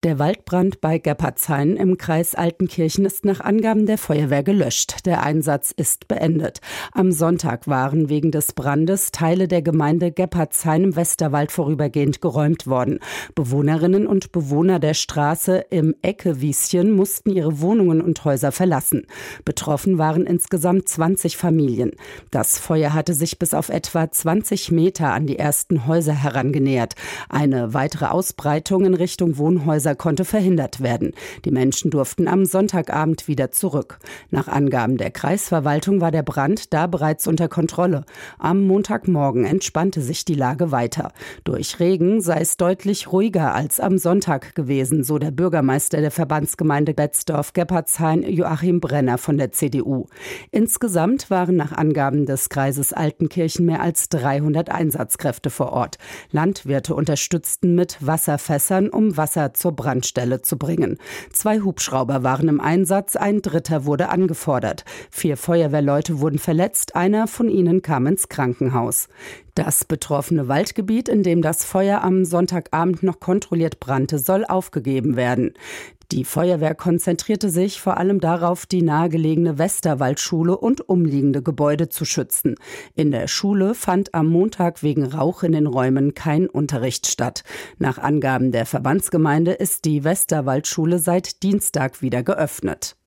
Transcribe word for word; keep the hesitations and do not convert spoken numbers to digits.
Der Waldbrand bei Geppartshain im Kreis Altenkirchen ist nach Angaben der Feuerwehr gelöscht. Der Einsatz ist beendet. Am Sonntag waren wegen des Brandes Teile der Gemeinde Geppartshain im Westerwald vorübergehend geräumt worden. Bewohnerinnen und Bewohner der Straße im Eckewieschen mussten ihre Wohnungen und Häuser verlassen. Betroffen waren insgesamt zwanzig Familien. Das Feuer hatte sich bis auf etwa zwanzig Meter an die ersten Häuser herangenähert. Eine weitere Ausbreitung in Richtung Wohnhäuser konnte verhindert werden. Die Menschen durften am Sonntagabend wieder zurück. Nach Angaben der Kreisverwaltung war der Brand da bereits unter Kontrolle. Am Montagmorgen entspannte sich die Lage weiter. Durch Regen sei es deutlich ruhiger als am Sonntag gewesen, so der Bürgermeister der Verbandsgemeinde Betzdorf-Geppartshain, Joachim Brenner von der C D U. Insgesamt waren nach Angaben des Kreises Altenkirchen mehr als dreihundert Einsatzkräfte vor Ort. Landwirte unterstützten mit Wasserfässern, um Wasser zur Brandstelle zu bringen. Zwei Hubschrauber waren im Einsatz, ein dritter wurde angefordert. Vier Feuerwehrleute wurden verletzt, einer von ihnen kam ins Krankenhaus. Das betroffene Waldgebiet, in dem das Feuer am Sonntagabend noch kontrolliert brannte, soll aufgegeben werden. Die Feuerwehr konzentrierte sich vor allem darauf, die nahegelegene Westerwaldschule und umliegende Gebäude zu schützen. In der Schule fand am Montag wegen Rauch in den Räumen kein Unterricht statt. Nach Angaben der Verbandsgemeinde ist die Westerwaldschule seit Dienstag wieder geöffnet.